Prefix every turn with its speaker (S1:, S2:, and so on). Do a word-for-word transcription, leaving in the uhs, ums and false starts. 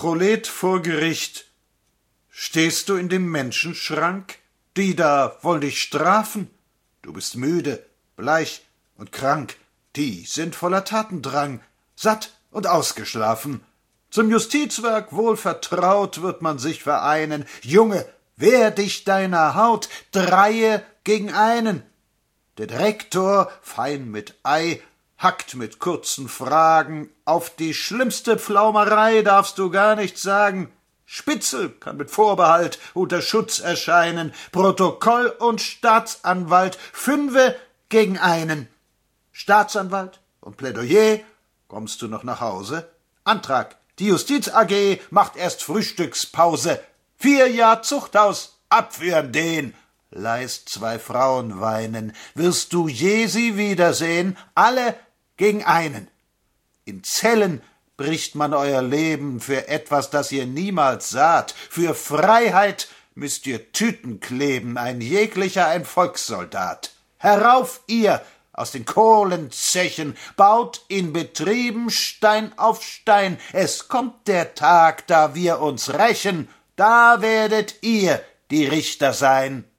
S1: Prolet vor Gericht. Stehst du in dem Menschenschrank? Die da wollen dich strafen. Du bist müde, bleich und krank. Die sind voller Tatendrang, satt und ausgeschlafen. Zum Justizwerk wohl vertraut wird man sich vereinen. Junge, wehr dich deiner Haut, dreie gegen einen. Der Direktor, fein mit Ei, hackt mit kurzen Fragen. Auf die schlimmste Pflaumerei darfst du gar nichts sagen. Spitzel kann mit Vorbehalt unter Schutz erscheinen. Protokoll und Staatsanwalt, fünfe gegen einen. Staatsanwalt und Plädoyer, kommst du noch nach Hause? Antrag, die Justiz A G macht erst Frühstückspause. Vier Jahr Zuchthaus, abführen den. Leist zwei Frauen weinen, wirst du je sie wiedersehen, alle gegen einen. In Zellen bricht man euer Leben für etwas, das ihr niemals saht. Für Freiheit müsst ihr Tüten kleben, ein jeglicher ein Volkssoldat. Herauf ihr aus den Kohlenzechen, baut in Betrieben Stein auf Stein. Es kommt der Tag, da wir uns rächen, da werdet ihr die Richter sein.